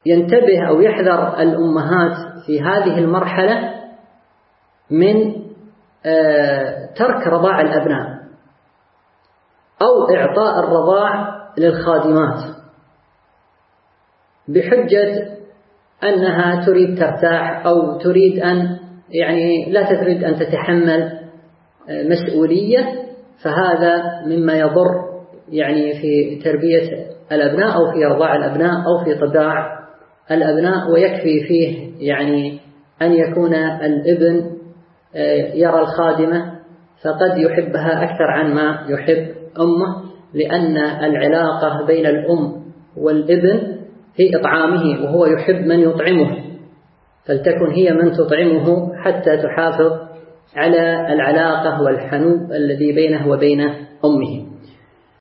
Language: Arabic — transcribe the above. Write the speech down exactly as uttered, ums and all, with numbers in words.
ينتبه أو يحذر الأمهات في هذه المرحلة من ترك رضاع الأبناء أو إعطاء الرضاع للخادمات بحجة أنها تريد ترتاح أو تريد أن يعني لا تريد أن تتحمل مسؤولية، فهذا مما يضر يعني في تربية الأبناء أو في رضاع الأبناء أو في طباع الأبناء. ويكفي فيه يعني أن يكون الابن يرى الخادمة فقد يحبها أكثر عن ما يحب أمه، لأن العلاقة بين الأم والابن في إطعامه، وهو يحب من يطعمه، فلتكن هي من تطعمه حتى تحافظ على العلاقة والحنوب الذي بينه وبين أمه.